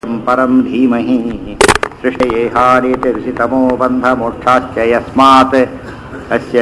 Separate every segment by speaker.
Speaker 1: परं धीमहि सृष्टेहानितिर्षितमो बन्धमोक्षाश्च यस्मात् अस्य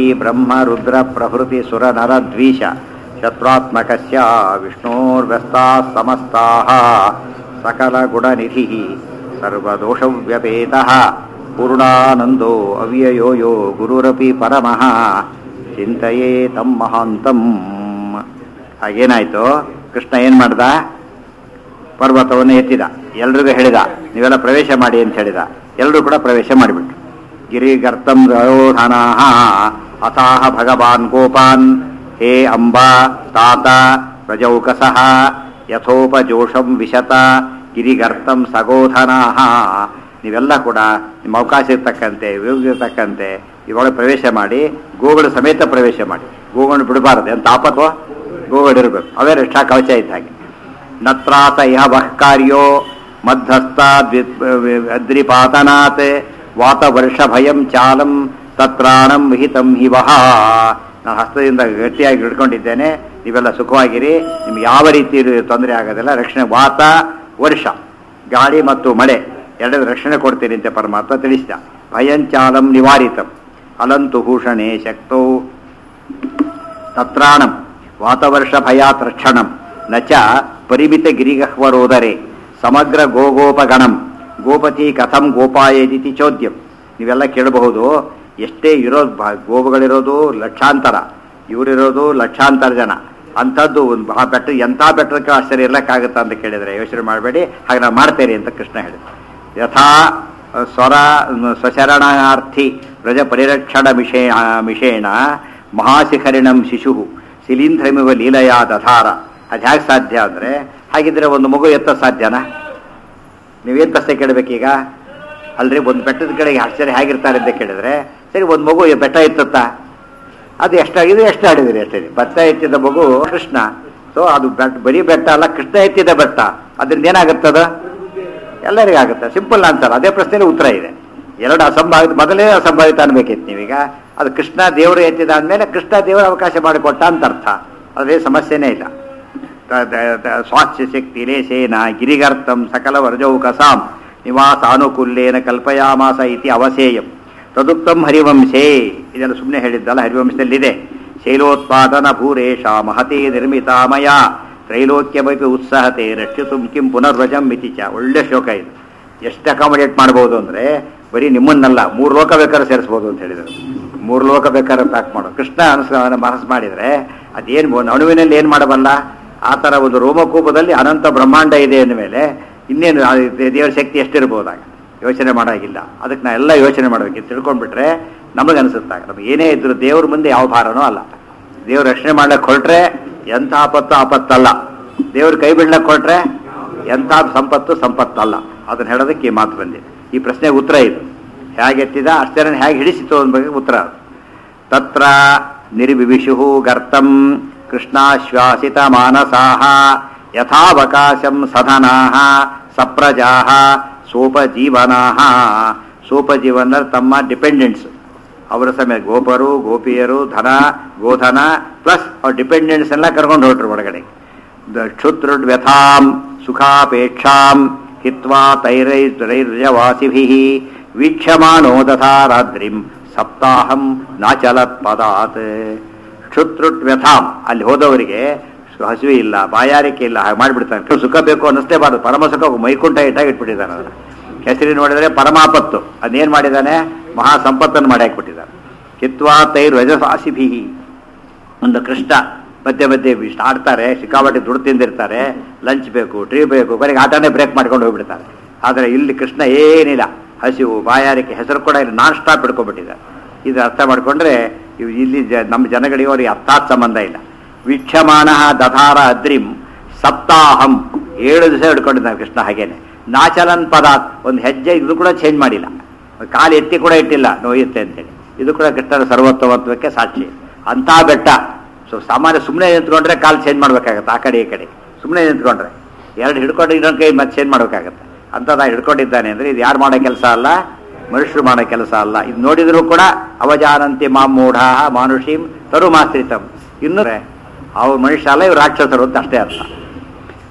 Speaker 1: श्रीब्रह्मरुद्रप्रभृतिसुरनरद्वीष शत्रुत्मकस्य विष्णोर्व्यस्ताः समस्ताः सकलगुणनिधिः सर्वदोषव्यपेतः पूर्णानन्दो अव्ययो यो गुरुरपि परमः ಚಿಂತೆಯೇ ತಮ್ಮ ಮಹಾಂತಂ. ಹಾಗೇನಾಯ್ತು, ಕೃಷ್ಣ ಏನು ಮಾಡ್ದ, ಪರ್ವತವನ್ನು ಎತ್ತಿದ, ಎಲ್ರಿಗೂ ಹೇಳಿದ ನೀವೆಲ್ಲ ಪ್ರವೇಶ ಮಾಡಿ ಅಂತ ಹೇಳಿದ. ಎಲ್ಲರೂ ಕೂಡ ಪ್ರವೇಶ ಮಾಡಿಬಿಟ್ರು. ಗಿರಿಗರ್ತಂ ರೋಧನಾಹ ಅಥಾಹ ಭಗವಾನ್ ಗೋಪಾನ್ ಹೇ ಅಂಬಾ ತಾತ ಪ್ರಜೌಕಸಃ ಯಥೋಪಜೋಷಂ ವಿಶತ ಗಿರಿಗರ್ತಂ ಸಗೋಧನಾಹ. ನೀವೆಲ್ಲ ಕೂಡ ನಿಮ್ಮ ಅವಕಾಶ ಇರ್ತಕ್ಕಂತೆ ಯೋಗ್ಯ ಇರ್ತಕ್ಕಂತೆ ಇವಾಗ ಪ್ರವೇಶ ಮಾಡಿ, ಗೋಗಳು ಸಮೇತ ಪ್ರವೇಶ ಮಾಡಿ. ಗೋಗಳನ್ನು ಬಿಡಬಾರದು, ಎಂತ ಆಪತ್ವ ಗೋಗಳಿರಬೇಕು, ಅವೇ ರಕ್ಷಾ ಕವಚ ಇದ್ದ ಹಾಗೆ. ನತ್ರಾತ ಇಹ ವಹ್ಕಾರ್ಯೋ ಮಧ್ಯಸ್ಥ ಅದ್ರಿಪಾತನಾತ್ ವಾತವರ್ಷ ಭಯಂ ಚಾಲಂ ತತ್ರಾಣಂ ವಿಹಿತಂ ಹಿವಹ. ನಾನು ಹಸ್ತದಿಂದ ಗಟ್ಟಿಯಾಗಿ ಹಿಡ್ಕೊಂಡಿದ್ದೇನೆ, ನೀವೆಲ್ಲ ಸುಖವಾಗಿರಿ, ನಿಮ್ಗೆ ಯಾವ ರೀತಿ ತೊಂದರೆ ಆಗೋದಿಲ್ಲ. ರಕ್ಷಣೆ, ವಾತ ವರ್ಷ ಗಾಳಿ ಮತ್ತು ಮಳೆ ಎರಡೂ ರಕ್ಷಣೆ ಕೊಡ್ತೀನಿ ಅಂತ ಪರಮಾತ್ಮ ತಿಳಿಸಿದ. ಭಯಂಚಾಲಂ ನಿವಾರಿತಂ ಅಲಂತು ಭೂಷಣೆ ಶಕ್ತೌ ತತ್ರಾಣಂ ವಾತವರ್ಷ ಭಯಾತ್ ರಕ್ಷಣಂ ನಚ ಪರಿಮಿತ ಗಿರಿಗಹ್ವರೋದರೆ ಸಮಗ್ರ ಗೋಗೋಪಗಣಂ ಗೋಪತಿ ಕಥಂ ಗೋಪಾಯೇದಿತಿ ಚೋದ್ಯಂ. ನೀವೆಲ್ಲ ಕೇಳಬಹುದು, ಎಷ್ಟೇ ಇರೋದು ಗೋವುಗಳಿರೋದು ಲಕ್ಷಾಂತರ, ಇವರಿರೋದು ಲಕ್ಷಾಂತರ ಜನ, ಅಂಥದ್ದು ಆ ಬೆಟ್ಟ ಎಂಥ ಬೆಟ್ಟಕ್ಕೆ ಆಶ್ಚರ್ಯ ಇರಲಿಕ್ಕಾಗುತ್ತಾ ಅಂತ ಕೇಳಿದರೆ ಯೋಚನೆ ಮಾಡಬೇಡಿ, ಹಾಗೆ ನಾವು ಮಾಡ್ತೇನೆ ಅಂತ ಕೃಷ್ಣ ಹೇಳಿದ. ಯಥಾ ಸ್ವಶರಣಾರ್ಥಿ ವ್ರಜ ಪರಿರಕ್ಷಣ ಮಿಷೇಣ ಮಹಾಶಿಖರಿಣಂ ಶಿಶು ಶಿಲೀಂಧ್ರಮಿವ ಲೀಲಯ ದಧಾರ. ಅದು ಹೇಗೆ ಸಾಧ್ಯ ಅಂದರೆ, ಹಾಗಿದ್ರೆ ಒಂದು ಮಗು ಎತ್ತ ಸಾಧ್ಯನಾ? ನೀವೇನು ಪ್ರಶ್ನೆ ಕೇಳಬೇಕೀಗ? ಅಲ್ರಿ, ಒಂದು ಬೆಟ್ಟದ ಕಡೆಗೆ ಆಶ್ಚರ್ಯ ಹೇಗಿರ್ತಾರೆ ಅಂತ ಕೇಳಿದ್ರೆ, ಸರಿ ಒಂದು ಮಗು ಬೆಟ್ಟ ಎತ್ತುತ್ತಾ? ಅದು ಎಷ್ಟಾಗಿದೆ, ಎಷ್ಟು ಆಡಿದಿರಿ ಅಷ್ಟೇ. ಭತ್ತ ಎತ್ತಿದ ಮಗು ಕೃಷ್ಣ. ಸೊ ಅದು ಬರೀ ಬೆಟ್ಟ ಅಲ್ಲ, ಕೃಷ್ಣ ಎತ್ತಿದ ಬೆಟ್ಟ. ಅದರಿಂದ ಏನಾಗುತ್ತದ? ಎಲ್ಲರಿಗಾಗುತ್ತೆ. Simple answer. ಅದೇ ಪ್ರಶ್ನೆಯಲ್ಲಿ ಉತ್ತರ ಇದೆ. ಎರಡು ಅಸಂಭಾವಿತ, ಮೊದಲೇ ಅಸಂಭಾವಿತ ಅನ್ಬೇಕಿತ್ತು ನೀವೀಗ. ಅದು ಕೃಷ್ಣ ದೇವರು ಎತ್ತಿದ ಅಂದಮೇಲೆ ಕೃಷ್ಣ ದೇವರು ಅವಕಾಶ ಮಾಡಿಕೊಟ್ಟ ಅಂತ ಅರ್ಥ. ಅದೇ ಸಮಸ್ಯೆನೇ ಇಲ್ಲ. ಸ್ವಾಚ್ಛ ಶಕ್ತಿ ಲೇಶೇನ ಗಿರಿಗರ್ತಂ ಸಕಲ ವರ್ಜೌಕಸಾಂ ನಿವಾಸ ಅನುಕೂಲ್ಯೇನ ಕಲ್ಪಯಾಮಾಸ ಇತಿ ಅವಸೇಯಂ ತದುಕ್ತಂ ಹರಿವಂಶೇ. ಇದೆಲ್ಲ ಸುಮ್ಮನೆ ಹೇಳಿದ್ದಲ್ಲ, ಹರಿವಂಶದಲ್ಲಿದೆ. ಶೈಲೋತ್ಪಾದನ ಭೂರೇಶ ಮಹತಿ ನಿರ್ಮಿತಾಮಯ ತ್ರೈಲೋಕ್ಯಮಪಿ ಉತ್ಸಾಹತೆ ರಕ್ಷಿತುಂ ಕಿಂ ಪುನರ್ವಜಂ ಮಿತಿ ಚ. ಒಳ್ಳೆ ಶ್ಲೋಕ ಇದು. ಎಷ್ಟು ಅಕಾಮಡೇಟ್ ಮಾಡ್ಬೋದು ಅಂದರೆ, ಬರೀ ನಿಮ್ಮನ್ನಲ್ಲ 3 ಲೋಕ ಬೇಕಾದ್ರೆ ಸೇರಿಸ್ಬೋದು ಅಂತ ಹೇಳಿದರು. 3 ಲೋಕ ಬೇಕಾದ್ರೆ ಪ್ಯಾಕ್ ಮಾಡೋ ಕೃಷ್ಣ ಮನಸ್ಸು ಮಾಡಿದರೆ ಅದೇನು ಅಣುವಿನಲ್ಲಿ ಏನು ಮಾಡಬಲ್ಲ? ಆ ಥರ ಒಂದು ರೋಮಕೂಪದಲ್ಲಿ ಅನಂತ ಬ್ರಹ್ಮಾಂಡ ಇದೆ ಅಂದಮೇಲೆ ಇನ್ನೇನು ದೇವರ ಶಕ್ತಿ ಎಷ್ಟಿರ್ಬೋದಾಗ ಯೋಚನೆ ಮಾಡೋಗಿಲ್ಲ. ಅದಕ್ಕೆ ನಾ ಎಲ್ಲ ಯೋಚನೆ ಮಾಡಬೇಕು. ತಿಳ್ಕೊಂಡ್ಬಿಟ್ರೆ ನಮಗೆ ಅನಿಸುತ್ತಾಗ ನಮ್ಗೆ ಏನೇ ಇದ್ರು ದೇವ್ರ ಮುಂದೆ ಯಾವ ಭಾರನೂ ಅಲ್ಲ. ದೇವ್ರ ರಕ್ಷಣೆ ಮಾಡ್ಲಿಕ್ಕೆ ಹೊರಟ್ರೆ ಎಂಥ ಆಪತ್ತಲ್ಲ, ದೇವ್ರ ಕೈ ಬಿಡ್ಲಕ್ಕೆ ಹೊರಟ್ರೆ ಎಂಥ ಸಂಪತ್ತಲ್ಲ. ಅದನ್ನು ಹೇಳೋದಕ್ಕೆ ಈ ಮಾತು ಬಂದಿದೆ. ಈ ಪ್ರಶ್ನೆಗೆ ಉತ್ತರ ಇದು. ಹೇಗೆ ಎತ್ತಿದ ಅಷ್ಟೇನ ಹೇಗೆ ಹಿಡಿಸಿತು ಅನ್ನೋ ಬಗ್ಗೆ ಉತ್ತರ. ತತ್ರ ನಿರ್ವಿವಿಷು ಗರ್ತಂ ಕೃಷ್ಣಾಶ್ವಾಸಿತ ಮಾನಸಾಹ ಯಥಾವಕಾಶಂ ಸಧನಾಹ ಸಪ್ರಜಾಹ ಸೋಪಜೀವನಾಹ. ಸೋಪಜೀವನ ತಮ್ಮ ಡಿಪೆಂಡೆಂಟ್ಸ್, ಅವರ ಸಮಯ ಗೋಪರು ಗೋಪಿಯರು ಧನ ಗೋಧನ ಪ್ಲಸ್ ಅವ್ರ ಡಿಪೆಂಡೆಂಟ್ಸ್ ಎಲ್ಲ ಕರ್ಕೊಂಡು ಹೊರಟ್ರು ಒಳಗಡೆ. ಕ್ಷುತ್ರುಡ್ವ್ಯಥಾಂ ಸುಖಾಪೇಕ್ಷಾಂ ಹಿತ್ವಾ ತೈರೈರ್ಯವಾಸಿಭಿಃ ವೀಕ್ಷಮಾಣೋ ದಧಾರಾದ್ರಿಂ ಸಪ್ತಾಹಂ ನಾಚಲತ್ ಪದಾತ್. ಕ್ಷುತ್ರುಡ್ವ್ಯಥಾಂ, ಅಲ್ಲಿ ಹೋದವರಿಗೆ ಹಸಿವೆ ಇಲ್ಲ, ಬಾಯಾರಿಕೆ ಇಲ್ಲ, ಹಾಗೆ ಮಾಡಿಬಿಡ್ತಾನೆ. ಸುಖ ಬೇಕು ಅನ್ನಿಸ್ತೇಬಾರ್ದು. ಪರಮ ಸುಖ ಮೈಕುಂಠ ಇಟ್ಟಾಗಿ ಇಟ್ಬಿಟ್ಟಿದ್ದಾನೆ. ಅದನ್ನು ಹೆಸರಿ ನೋಡಿದರೆ ಪರಮಾಪತ್ತು. ಅದೇನು ಮಾಡಿದ್ದಾನೆ? ಮಹಾ ಸಂಪತ್ತನ್ನು ಮಾಡಿ ಹಾಕಿಬಿಟ್ಟಿದ್ದಾನೆ. ಹಿತ್ವಾ ತೈರ್ವಜವಾಸಿಭಿಃ. ಒಂದು ಕೃಷ್ಣ ಮಧ್ಯೆ ಇಷ್ಟು ಆಡ್ತಾರೆ, ಸಿಕ್ಕಾಪಟ್ಟೆ ದುಡ್ಡು ತಿಂದಿರ್ತಾರೆ, ಲಂಚ್ ಬೇಕು, ಟ್ರೀ ಬೇಕು, ಬರೀ ಆಟನೇ ಬ್ರೇಕ್ ಮಾಡ್ಕೊಂಡು ಹೋಗ್ಬಿಡ್ತಾರೆ. ಆದರೆ ಇಲ್ಲಿ ಕೃಷ್ಣ ಏನಿಲ್ಲ, ಹಸಿವು ಬಾಯಾರಿಕೆ ಹೆಸರು ಕೂಡ ಇಲ್ಲಿ ನಾನ್ ಸ್ಟಾಪ್ ಹಿಡ್ಕೊಂಡ್ಬಿಟ್ಟಿದ್ದಾರೆ. ಇದು ಅರ್ಥ ಮಾಡಿಕೊಂಡ್ರೆ ಇಲ್ಲಿ ನಮ್ಮ ಜನಗಳಿಗೆ ಅವ್ರಿಗೆ ಅರ್ಥಾತ್ ಸಂಬಂಧ ಇಲ್ಲ. ವೀಕ್ಷಮಾಣ ದಧಾರ ಅದ್ರಿಂ ಸಪ್ತಾಹಂ 7 ದಿವಸ ಹಿಡ್ಕೊಂಡಿದ್ದಾನೆ ಕೃಷ್ಣ. ಹಾಗೇನೆ ನಾಚಲನ್ ಪದಾತ್, ಒಂದು ಹೆಜ್ಜೆ ಇದು ಕೂಡ ಚೇಂಜ್ ಮಾಡಿಲ್ಲ, ಕಾಲು ಎತ್ತಿ ಕೂಡ ಇಟ್ಟಿಲ್ಲ ನೋಯುತ್ತೆ ಅಂತೇಳಿ. ಇದು ಕೂಡ ಕೃಷ್ಣನ ಸರ್ವೋತ್ತಮತ್ವಕ್ಕೆ ಸಾಕ್ಷಿ. ಅಂಥ ಬೆಟ್ಟ. ಸೊ ಸಾಮಾನ್ಯ ಸುಮ್ಮನೆ ನಿಂತ್ಕೊಂಡ್ರೆ ಕಾಲು ಚೇಂಜ್ ಮಾಡ್ಬೇಕಾಗತ್ತೆ, ಆ ಕಡೆ ಈ ಕಡೆ. ಸುಮ್ಮನೆ ನಿಂತ್ಕೊಂಡ್ರೆ 2 ಹಿಡ್ಕೊಂಡು ಇನ್ನೊಂದು ಕೈ ಮತ್ತೆ ಚೇಂಜ್ ಮಾಡ್ಬೇಕಾಗತ್ತೆ. ಅಂಥದ್ದು ಹಿಡ್ಕೊಂಡಿದ್ದಾನೆ ಅಂದರೆ ಇದು ಯಾರು ಮಾಡೋ ಕೆಲಸ ಅಲ್ಲ, ಮನುಷ್ಯರು ಮಾಡೋ ಕೆಲಸ ಅಲ್ಲ. ಇದು ನೋಡಿದರೂ ಕೂಡ ಅವಜಾನಂತಿ ಮಾಂ ಮೂಢ ಮಾನುಷೀಂ ತರುಮಾಶ್ರಿತಂ. ಇನ್ನೂ ಅವ್ರು ಮನುಷ್ಯ ಅಲ್ಲ, ಇವ್ರು ರಾಕ್ಷಸರು ಅಂತ ಅಷ್ಟೇ ಅರ್ಥ.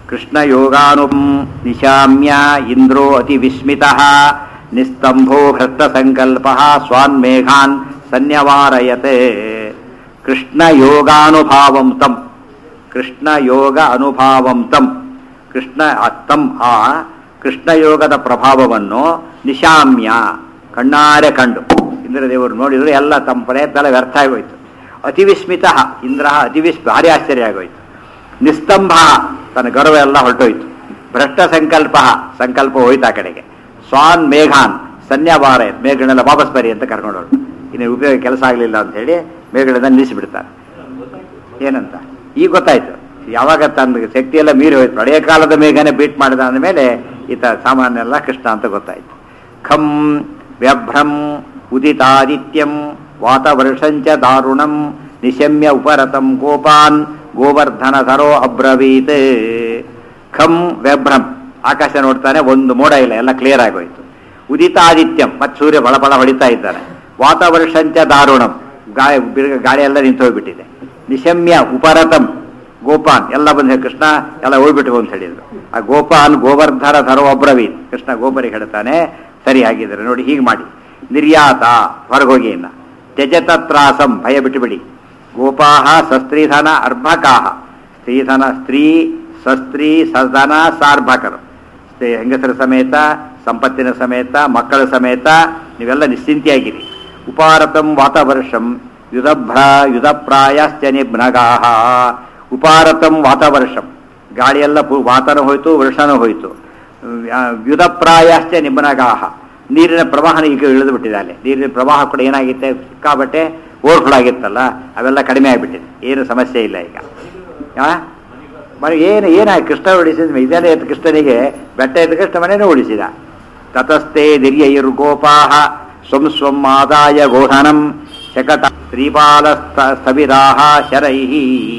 Speaker 1: ಕೃಷ್ಣ ಯೋಗಾನು ನಿಶಾಮ್ಯ ಇಂದ್ರೋ ಅತಿ ವಿಸ್ಮಿತಃ ನಿಸ್ತಂಭೋ ಭ್ರಷ್ಟ ಸಂಕಲ್ಪ ಸ್ವಾನ್ಮೇಘಾನ್ ಸನ್ಯವಾರಯತೆ. ಕೃಷ್ಣ ಯೋಗಾನುಭಾವಂ ತಂ, ಕೃಷ್ಣ ಯೋಗ ಅನುಭಾವಂ ತಂ, ಕೃಷ್ಣ ತಂ ಆ ಕೃಷ್ಣಯೋಗದ ಪ್ರಭಾವವನ್ನು ನಿಶಾಮ್ಯ ಕಣ್ಣಾರೆ ಕಂಡು ಇಂದ್ರದೇವರು ನೋಡಿದ್ರು ಎಲ್ಲ ತಮ್ಮ ಪ್ರಯತ್ನ ವ್ಯರ್ಥ ಆಗೋಯ್ತು. ಅತಿವಿಸ್ಮಿತ ಇಂದ್ರ ಭಾರಿ ಆಶ್ಚರ್ಯ ಆಗೋಯ್ತು. ನಿಸ್ತಂಭ ತನ್ನ ಗೌರವ ಎಲ್ಲ ಹೊರಟೋಯ್ತು. ಭ್ರಷ್ಟ ಸಂಕಲ್ಪ ಹೋಯ್ತು ಆ ಕಡೆಗೆ. ಸ್ವಾನ್ ಮೇಘಾನ್ ಸನ್ಯಾವಾರ ಮೇಘಗಳೆಲ್ಲ ವಾಪಸ್ ಬರಿ ಅಂತ ಕರ್ಕೊಂಡು ಹೊರಟು. ಇನ್ನು ಉಪಯೋಗ ಕೆಲಸ ಆಗಲಿಲ್ಲ ಅಂತ ಹೇಳಿ ಮೇಘಗಳನ್ನ ನಿಲ್ಲಿಸಿಬಿಡ್ತಾರೆ. ಏನಂತ ಈಗ ಗೊತ್ತಾಯ್ತು. ಯಾವಾಗ ತನ್ನ ಶಕ್ತಿಯೆಲ್ಲ ಮೀರಿ ಹೋಯ್ತು, ಹಳೆಯ ಕಾಲದ ಮೇಘನೆ ಬೀಟ್ ಮಾಡಿದ ಅಂದಮೇಲೆ ಈತ ಸಾಮಾನ್ಯ ಎಲ್ಲ ಕೃಷ್ಣ ಅಂತ ಗೊತ್ತಾಯ್ತು. ಖಂ ವ್ಯಭ್ರಂ ಉದಿತಾದಿತ್ಯಂ ವಾತವರ್ಷಂಚ ದಾರುಣಂ ನಿಶಮ್ಯ ಉಪರತಂ ಗೋಪಾನ್ ಗೋವರ್ಧನ ಧರೋ ಅಬ್ರವೀತ್. ಖಂ ವ್ಯಭ್ರಂ ಆಕಾಶ ನೋಡ್ತಾನೆ, ಒಂದು ಮೋಡ ಇಲ್ಲ, ಎಲ್ಲ ಕ್ಲಿಯರ್ ಆಗೋಯ್ತು. ಉದಿತಾದಿತ್ಯಂ ಮತ್ತೆ ಸೂರ್ಯ ಬಳ ಹೊಡಿತಾ ಇದ್ದಾನೆ. ವಾತವರ್ಷಂಚ ದಾರುಣಂ ಗಾಳಿ ಎಲ್ಲ ನಿಂತು ಹೋಗ್ಬಿಟ್ಟಿದೆ. ನಿಶಮ್ಯ ಉಪರತಂ ಗೋಪಾನ್ ಎಲ್ಲ ಬಂದ ಕೃಷ್ಣ ಎಲ್ಲ ಹೋಗ್ಬಿಟ್ಟು ಅಂತ ಹೇಳಿದ್ರು. ಆ ಗೋಪಾನ್ ಗೋವರ್ಧನ ಧರೋ ಅಬ್ರವೀತ್ ಕೃಷ್ಣ ಗೋಪರಿಗೆ ಹೇಳ್ತಾನೆ, ಸರಿ ಆಗಿದ್ದಾರೆ ನೋಡಿ, ಹೀಗೆ ಮಾಡಿ. ನಿರ್ಯಾತ ಹೊರಗೋಗಿ ಇನ್ನ ತ್ಯಜತತ್ರಾಸಂ ಭಯ ಬಿಟ್ಟುಬಿಡಿ. ಗೋಪಾಹ ಸಸ್ತ್ರೀಧನ ಅರ್ಭಕಾಹ ಸ್ತ್ರೀಧನ ಸ್ತ್ರೀ ಸಸ್ತ್ರೀ ಸದನ ಸಾರ್ಭಕರು ಹೆಂಗಸರ ಸಮೇತ ಸಂಪತ್ತಿನ ಸಮೇತ ಮಕ್ಕಳ ಸಮೇತ ನೀವೆಲ್ಲ ನಿಶ್ಚಿಂತೆಯಾಗಿರಿ. ಉಪಾರತಂ ವಾತವರ್ಷಂ ಯುಧಪ್ರಾಯಶ್ಚ ನಿಬ್ನಗಾಹ. ಉಪಾರತಂ ವಾತವರ್ಷಂ ಗಾಳಿಯೆಲ್ಲ ವಾತನೂ ಹೋಯ್ತು, ವರ್ಷನೂ ಹೋಯ್ತು. ಯುಧಪ್ರಾಯಶ್ಚ ನಿಬ್ನಗಾಹ ನೀರಿನ ಪ್ರವಾಹನ ಈಗ ಇಳಿದು ಬಿಟ್ಟಿದೆ. ಅಲ್ಲಿ ನೀರಿನ ಪ್ರವಾಹ ಕೂಡ ಏನಾಗಿತ್ತೆ, ಸಿಕ್ಕಾಬಟ್ಟೆ ಓವರ್ಫ್ಲೋ ಆಗಿತ್ತಲ್ಲ, ಅವೆಲ್ಲ ಕಡಿಮೆ ಆಗಿಬಿಟ್ಟಿದೆ. ಏನು ಸಮಸ್ಯೆ ಇಲ್ಲ ಈಗ. ಏನಾಗಿ ಕೃಷ್ಣ ಉಳಿಸಿದ ಇದನ್ನೇ ಕೃಷ್ಣನಿಗೆ ಬೆಟ್ಟ ಇದ್ದ ಕೃಷ್ಣ ಮನೇನೂ ಉಳಿಸಿದ. ತತಸ್ಥೆ ದಿರ್ಯೈರ್ಗೋಪಾಹ ಸ್ವಂ ಸ್ವಂ ಆದಾಯ ಗೋಧನಂ ಶಕಟ ಶ್ರೀಪಾಲ ಸ್ಥವಿರಾಹ ಶರೈಃ.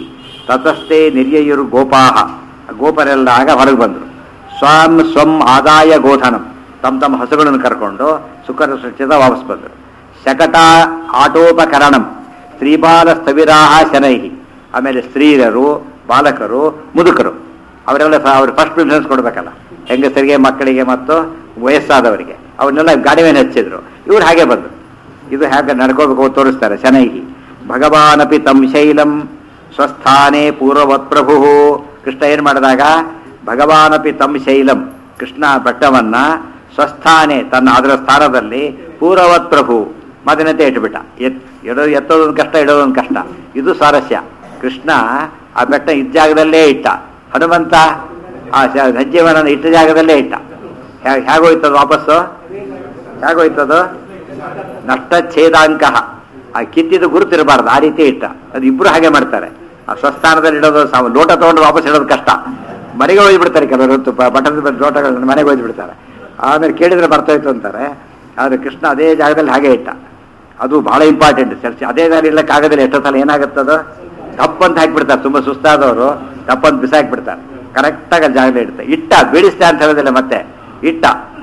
Speaker 1: ತತಸ್ಥೆ ನಿರ್ಯೈರ್ಗೋಪಾಹ ಗೋಪರೆಲ್ಲ ಆಗ ಹೊರಗೆ ಬಂದರು. ಸ್ವಂ ಸ್ವಂ ಆದಾಯ ಗೋಧನಂ ತಮ್ಮ ಹಸುಗಳನ್ನು ಕರ್ಕೊಂಡು ಸುಖರ ಸೃಷ್ಟಿದ ವಾಪಸ್ ಬಂದರು. ಶಕಟ ಆಟೋಪಕರಣಂ ಸ್ತ್ರೀಪಾಲ ಸ್ಥವಿರಾಹ ಶನೈಹಿ. ಆಮೇಲೆ ಸ್ತ್ರೀಯರು ಬಾಲಕರು ಮುದುಕರು ಅವರೆಲ್ಲ ಅವ್ರಿಗೆ ಫಸ್ಟ್ ಪ್ರಿಫರೆನ್ಸ್ ಕೊಡಬೇಕಲ್ಲ, ಹೆಂಗಸರಿಗೆ ಮಕ್ಕಳಿಗೆ ಮತ್ತು ವಯಸ್ಸಾದವರಿಗೆ ಅವನ್ನೆಲ್ಲ ಗಾಡಿ ಮೇಲೆ ಹಚ್ಚಿದ್ರು. ಇವ್ರು ಹಾಗೆ ಬಂದರು. ಇದು ಹೇಗೆ ನಡ್ಕೋಬೇಕು ತೋರಿಸ್ತಾರೆ. ಶನೈಹಿ ಭಗವಾನಪಿ ತಂ ಶೈಲಂ ಸ್ವಸ್ಥಾನೇ ಪೂರ್ವವತ್ ಪ್ರಭು. ಕೃಷ್ಣ ಏನು ಮಾಡಿದಾಗ ಭಗವಾನಪಿ ತಂ ಶೈಲಂ ಕೃಷ್ಣ ಬೆಟ್ಟವನ್ನ ಸ್ವಸ್ಥಾನೆ ತನ್ನ ಅದರ ಸ್ಥಾನದಲ್ಲಿ ಪೂರ್ವವತ್ ಪ್ರಭು ಮದನತೆ ಇಟ್ಬಿಟ್ಟ. ಎತ್ತೋದೊಂದು ಕಷ್ಟ, ಇಡೋದೊಂದು ಕಷ್ಟ. ಇದು ಸ್ವಾರಸ್ಯ. ಕೃಷ್ಣ ಆ ಬೆಟ್ಟ ಇದ್ದ ಜಾಗದಲ್ಲೇ ಇಟ್ಟ, ಹನುಮಂತ ಆ ಹೆಜ್ಜೆವನನ್ನು ಇಟ್ಟ ಜಾಗದಲ್ಲೇ ಇಟ್ಟ. ಹೇಗೋಯ್ತದು ವಾಪಸ್ಸು? ಹೇಗೋಯ್ತದು? ನಷ್ಟಚ್ಛೇದಾಂಕ. ಆ ಕಿತ್ತಿದ್ದು ಗುರುತಿರಬಾರ್ದು, ಆ ರೀತಿ ಇಟ್ಟ. ಅದು ಇಬ್ರು ಹಾಗೆ ಮಾಡ್ತಾರೆ. ಆ ಸ್ವಸ್ಥಾನದಲ್ಲಿ ಇಡೋದು ಲೋಟ ತಗೊಂಡು ವಾಪಸ್ ಇಡೋದು ಕಷ್ಟ. ಮನೆಗೆ ಒಯ್ದುಬಿಡ್ತಾರೆ ಕೆಲವರು, ಬಟದ ಲೋಟಗಳನ್ನ ಮನೆಗೆ ಒಯ್ದುಬಿಡ್ತಾರೆ. ಆಮೇಲೆ ಕೇಳಿದ್ರೆ ಬರ್ತೋಯ್ತು ಅಂತಾರೆ. ಆದರೆ ಕೃಷ್ಣ ಅದೇ ಜಾಗದಲ್ಲಿ ಹಾಗೆ ಇಟ್ಟ. ಅದು ಬಹಳ ಇಂಪಾರ್ಟೆಂಟ್. ಚರ್ಚೆ ಅದೇ ದಾರಿ ಇಲ್ಲಕ್ಕಾಗದಿಲ್ಲ. ಎಷ್ಟೋ ಸಲ ಏನಾಗುತ್ತದು, ತಪ್ಪಂತ ಹಾಕಿಬಿಡ್ತಾರೆ. ತುಂಬ ಸುಸ್ತಾದವರು ತಪ್ಪಂತ ಬಿಸಾಕ್ಬಿಡ್ತಾರೆ. ಕರೆಕ್ಟಾಗಿ ಅಲ್ಲಿ ಜಾಗದಲ್ಲಿ ಇಡ್ತಾರೆ. ಇಟ್ಟ ಬೀಳಿಸ್ತಾ ಅಂತ ಹೇಳೋದಿಲ್ಲ, ಮತ್ತೆ ಇಟ್ಟ.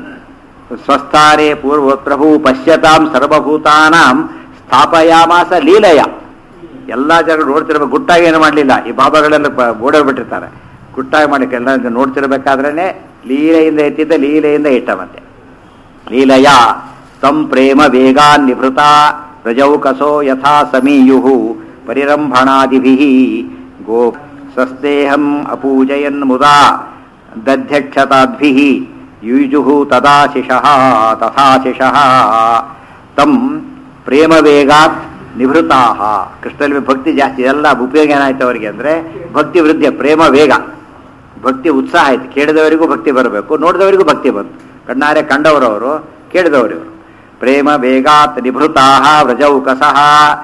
Speaker 1: ಸ್ವಸ್ಥಾನೇ ಪೂರ್ವ ಪ್ರಭು ಪಶ್ಯತಾಂ ಸರ್ವಭೂತಾನಾಂ ಸ್ಥಾಪಯಾಮಾಸ ಲೀಲಯ. ಎಲ್ಲ ಜಾಗ ನೋಡ್ತಿರ್ಬೇಕು. ಗುಟ್ಟಾಗಿ ಏನು ಮಾಡಲಿಲ್ಲ. ಈ ಬಾಬಾಗಳೆಲ್ಲ ಓಡೋಗ್ಬಿಟ್ಟಿರ್ತಾರೆ. ಗುಟ್ಟಾಗಿ ಮಾಡಿ ಎಲ್ಲ ನೋಡ್ತಿರ್ಬೇಕಾದ್ರೇನೆ ಲೀಲೆಯಿಂದ ಎತ್ತಿದ್ದ, ಲೀಲೆಯಿಂದ ಇಟ್ಟ. ಮತ್ತೆ ಲೀಲಯ ತಂ ಪ್ರೇಮ ವೇಗಾನ್ ನಿಭೃತ ರಜೌಕಸೋ ಯಥಾ ಸಮೀಯು ಪರಿರಂಭಣಾದಿಭಿಃ ಗೋ ಸಸ್ನೇಹಂ ಅಪೂಜಯನ್ ಮುದಾ ದಧ್ಯಕ್ಷತಾದ್ಭಿಃ ಯುಜುಃ ತದಾಶಿಷಃ ತಥಾಶಿಷಃ. ತಂ ಪ್ರೇಮ ವೇಗಾತ್ ನಿಭೃತಾಃ. ಕೃಷ್ಣಲ್ಲಿ ಭಕ್ತಿ ಜಾಸ್ತಿ. ಎಲ್ಲ ಉಪಯೋಗ ಏನಾಯ್ತು ಅವರಿಗೆ ಅಂದರೆ ಭಕ್ತಿ ವೃದ್ಧಿ, ಪ್ರೇಮ ವೇಗ, ಭಕ್ತಿ ಉತ್ಸಾಹ ಆಯ್ತು. ಕೇಳಿದವರಿಗೂ ಭಕ್ತಿ ಬರಬೇಕು, ನೋಡಿದವರಿಗೂ ಭಕ್ತಿ ಬಂತು. ಕಣ್ಣಾರೆ ಕಂಡವರವರು, ಕೇಳಿದವರಿವರು. ಪ್ರೇಮ ವೇಗಾತ್ ನಿಭೃತಾಃ ವ್ರಜೌಕಸಃ.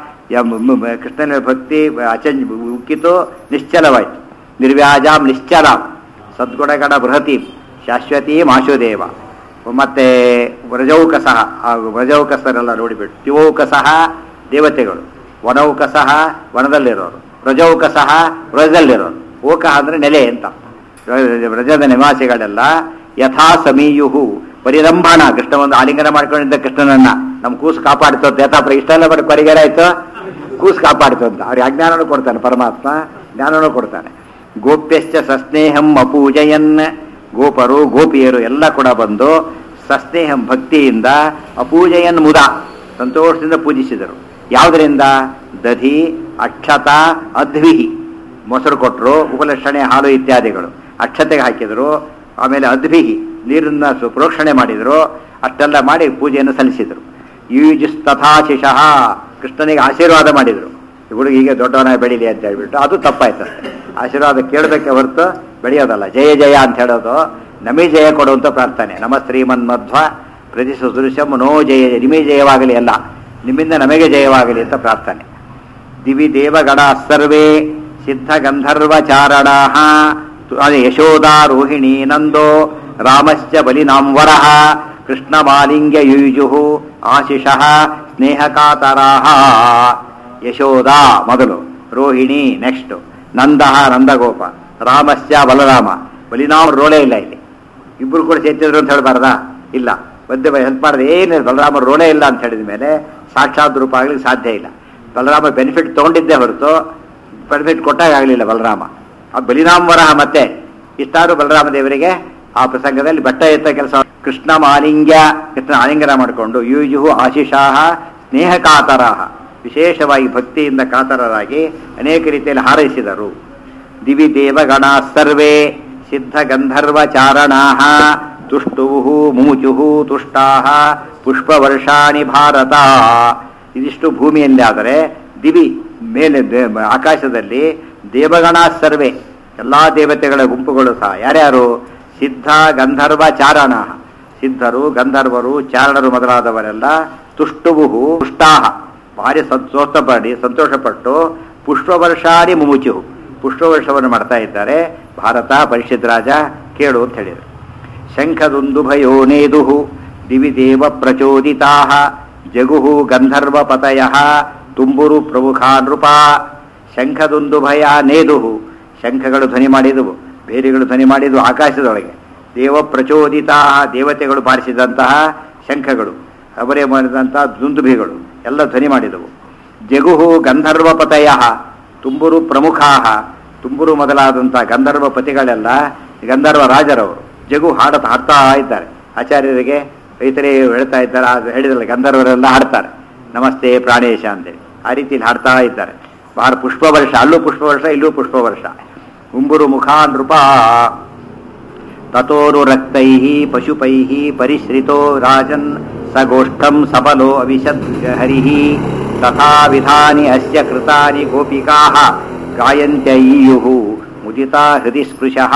Speaker 1: ಕೃಷ್ಣನ ಭಕ್ತಿ ಉಕ್ಕಿತು, ನಿಶ್ಚಲವಾಯಿತು. ನಿರ್ವ್ಯಾಜಾಂ ನಿಶ್ಚಲಾಂ ಸದ್ಗುಣಗಣ ಬೃಹತೀಂ ಶಾಶ್ವತೀಂ ಆಶುದೇವ. ಮತ್ತೆ ವ್ರಜೌಕಸಃ, ವ್ರಜೌಕಸರೆಲ್ಲ ನೋಡಿಬಿಟ್ಟು. ದಿವೌಕಸಃ ದೇವತೆಗಳು, ವನೌಕಸಃ ವನದಲ್ಲಿರೋರು, ವ್ರಜೌಕಸಃ ವ್ರಜದಲ್ಲಿರೋರು. ಓಕಃ ಅಂದರೆ ನೆಲೆ ಅಂತ. ವ್ರಜದ ನಿವಾಸಿಗಳೆಲ್ಲ ಯಥಾ ಸಮೀಯು ಪರಿರಂಭಣ. ಕೃಷ್ಣ ಒಂದು ಆಲಿಂಗನ ಮಾಡ್ಕೊಂಡಿದ್ದ ಕೃಷ್ಣನನ್ನ ನಮ್ಮ ಕೂಸು ಕಾಪಾಡ್ತು ಅಂತ ಯಥಾಪ್ರ ಇಷ್ಟೆಲ್ಲ ಬರೀ ಪರಿಗರ ಆಯ್ತು, ಕೂಸು ಕಾಪಾಡ್ತು ಅಂತ. ಅವ್ರಿಗೆ ಅಜ್ಞಾನನೂ ಕೊಡ್ತಾನೆ ಪರಮಾತ್ಮ, ಜ್ಞಾನನೂ ಕೊಡ್ತಾನೆ. ಗೋಪ್ಯಶ್ಚ ಸಸ್ನೇಹಂ ಅಪೂಜಯನ್, ಗೋಪರು ಗೋಪಿಯರು ಎಲ್ಲ ಕೂಡ ಬಂದು ಸಸ್ನೇಹಂ ಭಕ್ತಿಯಿಂದ ಅಪೂಜಯನ್ ಮುದ ಸಂತೋಷದಿಂದ ಪೂಜಿಸಿದರು. ಯಾವುದರಿಂದ? ದಧಿ ಅಕ್ಷತ ಅದ್ವಿಹಿ, ಮೊಸರು ಕೊಟ್ಟರು, ಉಪಲಕ್ಷಣೆ ಹಾಲು ಇತ್ಯಾದಿಗಳು ಅಕ್ಷತೆಗೆ ಹಾಕಿದರು. ಆಮೇಲೆ ಅದ್ವಿಹಿ ನೀರನ್ನು ಪ್ರೋಕ್ಷಣೆ ಮಾಡಿದರು. ಅಷ್ಟೆಲ್ಲ ಮಾಡಿ ಪೂಜೆಯನ್ನು ಸಲ್ಲಿಸಿದರು. ಯುಜುಸ್ ತಥಾಶಿಷಃ, ಕೃಷ್ಣನಿಗೆ ಆಶೀರ್ವಾದ ಮಾಡಿದರು. ಹುಡುಗ ಹೀಗೆ ದೊಡ್ಡವನಾಗಿ ಬೆಳೀಲಿ ಅಂತ ಹೇಳ್ಬಿಟ್ಟು ಅದು ತಪ್ಪಾಯ್ತಂತೆ. ಆಶೀರ್ವಾದ ಕೇಳಬೇಕೆ ಹೊರತು ಬೆಳೆಯೋದಲ್ಲ. ಜಯ ಜಯ ಅಂತ ಹೇಳೋದು ನಮೇ ಜಯ ಕೊಡುವಂಥ ಪ್ರಾರ್ಥನೆ. ನಮ ಶ್ರೀಮನ್ಮಧ್ವ ಪ್ರತಿ ಸುದೃಶ್ಯಂ ನೋ ಜಯ, ನಿಮೇ ಜಯವಾಗಲಿ ಅಲ್ಲ, ನಿಮ್ಮಿಂದ ನಮಗೆ ಜಯವಾಗಲಿ ಅಂತ ಪ್ರಾರ್ಥನೆ. ದಿವಿ ದೇವಗಣ ಸರ್ವೇ ಸಿದ್ಧ ಗಂಧರ್ವಚಾರಣಾ ಯಶೋದಾ ರೋಹಿಣಿ ನಂದೋ ರಾಮಶ್ಚ ಬಲಿನಾಂವರಃ ಕೃಷ್ಣ ಮಾಲಿಂಗ್ಯ ಯುಯುಜು ಆಶಿಷಃ ಸ್ನೇಹಕಾತರಾಹ. ಯಶೋದಾ ಮೊದಲು, ರೋಹಿಣಿ ನೆಕ್ಸ್ಟ್, ನಂದಃ ನಂದಗೋಪ, ರಾಮಶ್ಚ ಬಲರಾಮ. ಬಲಿನಾಮ ರೋಳೇ ಇಲ್ಲ ಇಲ್ಲಿ. ಇಬ್ಬರು ಕೂಡ ಸೇರ್ತಿದ್ರು ಅಂತ ಹೇಳಬಾರ್ದಾ? ಇಲ್ಲ. ಮಧ್ಯ ಹೆಲ್ಪ್ ಮಾಡಿದ್ರೆ ಏನಿಲ್ಲ, ಬಲರಾಮ ರೋಳೇ ಇಲ್ಲ ಅಂತ ಹೇಳಿದ ಮೇಲೆ ಸಾಕ್ಷಾತ್ ರೂಪ ಆಗ್ಲಿಕ್ಕೆ ಸಾಧ್ಯ ಇಲ್ಲ. ಬಲರಾಮ ಬೆನಿಫಿಟ್ ತೊಗೊಂಡಿದ್ದೇ ಹೊರತು ಬೆನಿಫಿಟ್ ಕೊಟ್ಟಾಗ ಆಗಲಿಲ್ಲ ಬಲರಾಮ. ಆ ಬಲಿನಾಂವರಹ ಮತ್ತೆ ಇಷ್ಟಾರು ಬಲರಾಮ ದೇವರಿಗೆ ಆ ಪ್ರಸಂಗದಲ್ಲಿ ಬೆಟ್ಟ ಎತ್ತ ಕೆಲಸ. ಕೃಷ್ಣ ಮಾಲಿಂಗ್ಯ, ಕೃಷ್ಣ ಆಲಿಂಗನ ಮಾಡಿಕೊಂಡು ಯುಯುಹು ಆಶಿಷಾಹ ಸ್ನೇಹ ಕಾತರಾಹ, ವಿಶೇಷವಾಗಿ ಭಕ್ತಿಯಿಂದ ಕಾತರರಾಗಿ ಅನೇಕ ರೀತಿಯಲ್ಲಿ ಹಾರೈಸಿದರು. ದಿವಿ ದೇವಗಣ ಸರ್ವೇ ಸಿದ್ಧ ಗಂಧರ್ವಚಾರಣಾ ತುಷ್ಟುವು ಮುಮುಚುಹು ತುಷ್ಟಾ ಪುಷ್ಪವರ್ಷಾಣಿ ಭಾರತ. ಇದಿಷ್ಟು ಭೂಮಿಯಲ್ಲಿ ಆದರೆ ದಿವಿ ಮೇಲೆ ಆಕಾಶದಲ್ಲಿ ದೇವಗಣ ಸರ್ವೇ ಎಲ್ಲ ದೇವತೆಗಳ ಗುಂಪುಗಳು ಸಹ ಯಾರ್ಯಾರು? ಸಿದ್ಧ ಗಂಧರ್ವ ಚಾರಣ, ಸಿದ್ಧರು ಗಂಧರ್ವರು ಚಾರಣರು ಮೊದಲಾದವರೆಲ್ಲ ತುಷ್ಟುವು ತುಷ್ಟಾಹ ಭಾರಿ ಸಂತೋಷಪಟ್ಟು ಪುಷ್ಪವರ್ಷಾನಿ ಮುಮುಚು ಪುಷ್ಪವರ್ಷವನ್ನು ಮಾಡ್ತಾ ಇದ್ದಾರೆ. ಭಾರತ ಪರಿಷತ್ ರಾಜ ಕೇಳು ಅಂತ ಹೇಳಿದರು. ಶಂಖದುಂದುಭಯೋ ನೇದುಹು ದಿವಿ ದೇವ ಪ್ರಚೋದಿತಾ ಜಗುಹು ಗಂಧರ್ವಪತಯ ತುಂಬುರು ಪ್ರಮುಖ ನೃಪ. ಶಂಖದುಂದುಭಯ ನೇದುಹು, ಶಂಖಗಳು ಧ್ವನಿ ಮಾಡಿದವು, ಬೇರಿಗಳು ಧ್ವನಿ ಮಾಡಿದವು ಆಕಾಶದೊಳಗೆ. ದೇವ ಪ್ರಚೋದಿತಾ, ದೇವತೆಗಳು ಬಾರಿಸಿದಂತಹ ಶಂಖಗಳು, ಅವರೇ ಮಾಡಿದಂತಹ ದುಂದುಭಿಗಳು ಎಲ್ಲ ಧ್ವನಿ ಮಾಡಿದವು. ಜಗುಹು ಗಂಧರ್ವಪತಯ ತುಂಬುರು ಪ್ರಮುಖಾ, ತುಂಬುರು ಮೊದಲಾದಂಥ ಗಂಧರ್ವ ಪತಿಗಳೆಲ್ಲ ಗಂಧರ್ವ ರಾಜರವರು ಜಗು ಹಾಡ್ತಾ ಇದ್ದಾರೆ. ಆಚಾರ್ಯರಿಗೆ ರೈತರೇ ಹೇಳ್ತಾ ಇದ್ದಾರೆ, ಹೇಳಿದ್ರಲ್ಲ ಗಂಧರ್ವರೆಲ್ಲ ಹಾಡ್ತಾರೆ ನಮಸ್ತೆ ಪ್ರಾಣೇಶ ಅಂತೇಳಿ. ಆ ರೀತಿಯಲ್ಲಿ ಹಾಡ್ತಾ ಇದ್ದಾರೆ. ಭಾರ ಪುಷ್ಪವರ್ಷ, ಅಲ್ಲೂ ಪುಷ್ಪವರ್ಷ ಇಲ್ಲೂ ಪುಷ್ಪವರ್ಷ. ಉಂಬುರು ಮುಖಾ ನೃಪ ತತೋರು ರಕ್ತೈ ಪಶುಪೈ ಪರಿಶ್ರಿತೋ ರಾಜನ್ ಸಗೋಷ್ಠಂ ಸಬಲೋ ಅವಿಶದ್ ಹರಿ ತಥಾ ವಿಧಾನಿ ಅಸ್ಯ ಕೃತಾನಿ ಗೋಪಿಕಾಃ ಗಾಯಂತ್ಯೈಯುಃ ಮುದಿತಾ ಹೃದಿ ಸ್ಪೃಶಃ.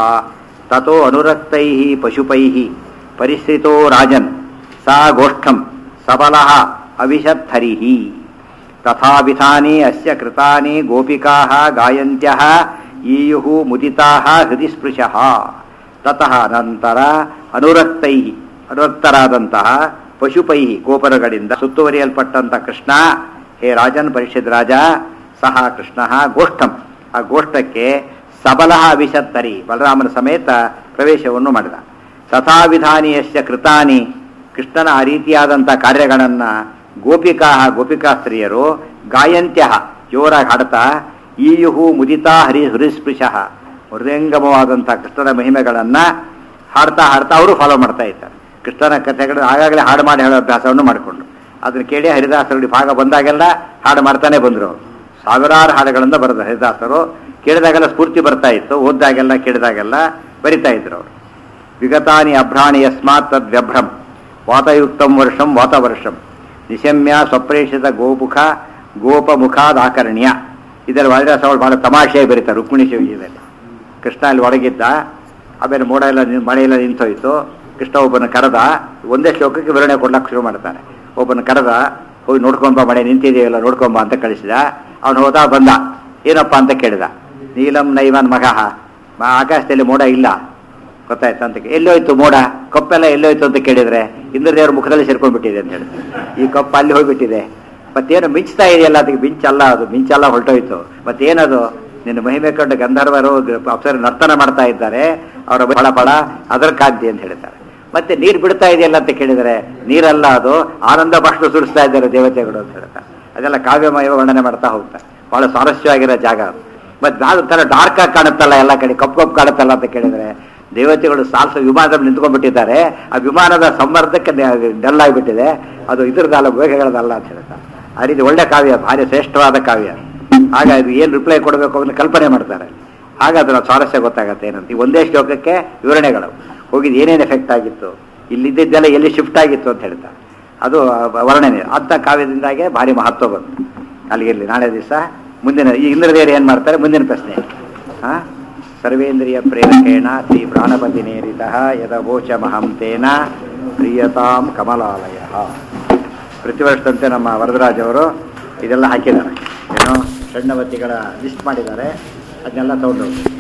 Speaker 1: ತತೋ ಅನುರಕ್ತೈ ಪಶುಪೈ ಪರಿಶ್ರಿತೋ ರಾಜನ್ ಸಾ ಗೋಷ್ಠಂ ಸಬಲಃ ಅವಿಶದ್ ಹರಿ ತಥಾ ವಿಧಾನಿ ಅಸ್ಯ ಕೃತಾನಿ ಗೋಪಿಕಾಃ ಗಾಯಂತ್ಯಃ ಈಯುಃ ಮುದಿತಾಃ ಹೃದಿ ಸ್ಪೃಶಃ. ತತಃ ನಂತರ ಅನುರಕ್ತೈ, ಅನುರಕ್ತರಾದಂತಹ ಪಶುಪೈ ಗೋಪರಗಳಿಂದ ಸುತ್ತುವರಿಯಲ್ಪಟ್ಟಂಥ ಕೃಷ್ಣ, ಹೇ ರಾಜನ್ ಪರಿಷದ್ ರಾಜ, ಸಹ ಕೃಷ್ಣ ಗೋಷ್ಠಂ, ಆ ಗೋಷ್ಠಕ್ಕೆ ಸಬಲಃ ಅವಿಶತ್ತರಿ ಬಲರಾಮನ ಸಮೇತ ಪ್ರವೇಶವನ್ನು ಮಾಡಿದ. ತಥಾ ವಿಧಾನಿಯಸ್ಯ ಕೃತಾನಿ, ಕೃಷ್ಣನ ಆ ರೀತಿಯಾದಂಥ ಕಾರ್ಯಗಳನ್ನು ಗೋಪಿಕಾ, ಗೋಪಿಕಾ ಸ್ತ್ರೀಯರು ಗಾಯಂತ್ಯ ಜೋರಾಗಿ ಹಾಡ್ತಾ ಈಯುಹು ಮುದಿತಾ ಹರಿಸ್ಪೃಶಃ, ಹೃದಯಂಗಮವಾದಂಥ ಕೃಷ್ಣನ ಮಹಿಮೆಗಳನ್ನು ಹಾಡ್ತಾ ಹಾಡ್ತಾ ಅವರು ಫಾಲೋ ಮಾಡ್ತಾ ಇದ್ದಾರೆ. ಕೃಷ್ಣನ ಕಥೆಗಳನ್ನು ಆಗಾಗಲೇ ಹಾಡು ಮಾಡಿ ಹೇಳೋ ಅಭ್ಯಾಸವನ್ನು ಮಾಡಿಕೊಂಡು ಅದನ್ನು ಕೇಳಿ ಹರಿದಾಸರುடைய ಭಾಗ ಬಂದಾಗೆಲ್ಲ ಹಾಡು ಮಾಡ್ತಾನೆ ಬಂದರು. ಸಾವಿರಾರು ಹಾಡುಗಳಿಂದ ಬರೆದ ಹರಿದಾಸರು. ಕೇಳಿದಾಗೆಲ್ಲ ಸ್ಫೂರ್ತಿ ಬರ್ತಾ ಇತ್ತು, ಓದ್ದಾಗೆಲ್ಲ ಕೇಳಿದಾಗೆಲ್ಲ ಬರಿತಾ ಇದ್ರು ಅವರು. ವಿಗತಾನಿ ಅಭ್ರಾಣಿ ಯಸ್ಮಾತ್ ತದ್ವ್ಯಭ್ರಂ ವಾತಯುಕ್ತಂ ವರ್ಷಂ ವಾತವರ್ಷಂ ನಿಶಮ್ಯ ಸ್ವಪ್ರೇಷಿತ ಗೋಮುಖ ಗೋಪಮುಖಾದಾಕರ್ಣ್ಯ. ಇದರಲ್ಲಿ ವಾದಿರಾಸ ಅವಳು ಬಹಳ ತಮಾಷೆಯಾಗಿ ಬರೀತಾರೆ ರುಕ್ಮಿಣಿ ಶಿವಜಿಯಲ್ಲಿ. ಕೃಷ್ಣ ಅಲ್ಲಿ ಒಳಗಿದ್ದ, ಆಮೇಲೆ ಮೋಡ ಎಲ್ಲ ಮಳೆಯೆಲ್ಲ ನಿಂತೋಯ್ತು. ಕೃಷ್ಣ ಒಬ್ಬನ ಕರೆದ, ಒಂದೇ ಶ್ಲೋಕಕ್ಕೆ ವಿವರಣೆ ಕೊಡ್ಲಿಕ್ಕೆ ಶುರು ಮಾಡ್ತಾರೆ. ಒಬ್ಬನ ಕರೆದ, ಹೋಗಿ ನೋಡ್ಕೊಂಬ, ಮಳೆ ನಿಂತಿದೆಯಲ್ಲ ನೋಡ್ಕೊಂಬ ಅಂತ ಕಳಿಸಿದ. ಅವನು ಹೋದ, ಬಂದ, ಏನಪ್ಪ ಅಂತ ಕೇಳಿದ. ನೀಲಂ ನೈವನ್ ಮಗಃ, ಆಕಾಶದಲ್ಲಿ ಮೋಡ ಇಲ್ಲ ಗೊತ್ತಾಯ್ತು ಅಂತ. ಎಲ್ಲೋಯ್ತು ಮೋಡ, ಕಪ್ಪೆಲ್ಲ ಎಲ್ಲೋಯ್ತು ಅಂತ ಕೇಳಿದ್ರೆ ಇಂದ್ರದೇವ್ರ ಮುಖದಲ್ಲಿ ಸೇರ್ಕೊಂಡ್ಬಿಟ್ಟಿದೆ ಅಂತ ಹೇಳಿದ್ರು. ಈ ಕಪ್ಪು ಅಲ್ಲಿ ಹೋಗ್ಬಿಟ್ಟಿದೆ. ಮತ್ತೇನು ಮಿಂಚ್ತಾ ಇದೆಯಲ್ಲ, ಅದಕ್ಕೆ ಮಿಂಚಲ್ಲ, ಅದು ಮಿಂಚಲ್ಲ ಹೊರಟೋಯ್ತು. ಮತ್ತೇನದು, ನಿನ್ನ ಮಹಿಮೆ ಕಂಡು ಗಂಧರ್ವರು ಅಪ್ಸರ ನರ್ತನ ಮಾಡ್ತಾ ಇದ್ದಾರೆ, ಅವರ ಫಳ ಫಳ ಅದರ ಕಾಂತಿ ಅಂತ ಹೇಳ್ತಾರೆ. ಮತ್ತೆ ನೀರು ಬಿಡ್ತಾ ಇದೆಯಲ್ಲ ಅಂತ ಕೇಳಿದರೆ ನೀರಲ್ಲ, ಅದು ಆನಂದ ಬಾಷ್ಪ ಸುರಿಸ್ತಾ ಇದ್ದಾರೆ ದೇವತೆಗಳು ಅಂತ ಹೇಳ್ತಾರೆ. ಅದೆಲ್ಲ ಕಾವ್ಯಮಯ ವರ್ಣನೆ ಮಾಡ್ತಾ ಹೋಗ್ತಾರೆ. ಬಹಳ ಸ್ವಾರಸ್ಯವಾಗಿರೋ ಜಾಗ ಅದು. ಮತ್ತು ಅದು ಥರ ಡಾರ್ಕಾಗಿ ಕಾಣುತ್ತಲ್ಲ ಎಲ್ಲ ಕಡೆ ಕಪ್ಪು ಕಪ್ಪು ಕಾಣುತ್ತಲ್ಲ ಅಂತ ಕೇಳಿದರೆ ದೇವತೆಗಳು ಸಾಲ್ಸ ವಿಮಾನದಲ್ಲಿ ನಿಂತ್ಕೊಂಡ್ಬಿಟ್ಟಿದ್ದಾರೆ. ಆ ವಿಮಾನದ ಸಂಬರ್ಧಕ್ಕೆ ಡಲ್ ಆಗಿಬಿಟ್ಟಿದೆ. ಅದು ಇದ್ರದ್ದಲ್ಲ, ವೇಗಗಳದಲ್ಲ ಅಂತ ಹೇಳ್ತಾರೆ. ಆ ರೀತಿ ಒಳ್ಳೆ ಕಾವ್ಯ, ಭಾರಿ ಶ್ರೇಷ್ಠವಾದ ಕಾವ್ಯ. ಆಗ ಇದು ಏನು ರಿಪ್ಲೈ ಕೊಡಬೇಕು ಅನ್ನೋ ಕಲ್ಪನೆ ಮಾಡ್ತಾರೆ. ಆಗ ಅದರ ಸ್ವಾರಸ್ಯ ಗೊತ್ತಾಗುತ್ತೆ ಏನಂತ. ಈ ಒಂದೇ ಶ್ಲೋಕಕ್ಕೆ ವಿವರಣೆಗಳು ಹೋಗಿದ್ದು ಏನೇನು ಎಫೆಕ್ಟ್ ಆಗಿತ್ತು, ಇಲ್ಲಿದ್ದೆಲ್ಲ ಎಲ್ಲಿ ಶಿಫ್ಟ್ ಆಗಿತ್ತು ಅಂತ ಹೇಳ್ತಾರೆ. ಅದು ವರ್ಣನೆ. ಅಂಥ ಕಾವ್ಯದಿಂದಾಗೆ ಭಾರಿ ಮಹತ್ವ ಬಂತು. ಅಲ್ಲಿಗಿರಲಿ, ನಾಳೆ ದಿವಸ ಮುಂದಿನ ಈ ಇಂದ್ರದೇವರು ಏನು ಮಾಡ್ತಾರೆ ಮುಂದಿನ ಪ್ರಶ್ನೆ. ಹಾಂ, ಸರ್ವೇಂದ್ರಿಯ ಪ್ರೇರಕೇಣ ಶ್ರೀ ಪ್ರಾಣಪತಿ ನೇರಿತ ಯದವೋಚ ಮಹಂತೇನ ಪ್ರಿಯತಾಂ ಕಮಲಾಲಯ. ಪ್ರತಿ ವರ್ಷದಂತೆ ನಮ್ಮ ವರದರಾಜ್ ಅವರು ಇದೆಲ್ಲ ಹಾಕಿದ್ದಾರೆ. ಏನೋ ಷಣ್ಣವತಿಗಳ ಲಿಸ್ಟ್ ಮಾಡಿದ್ದಾರೆ, ಅದನ್ನೆಲ್ಲ ತಗೊಂಡು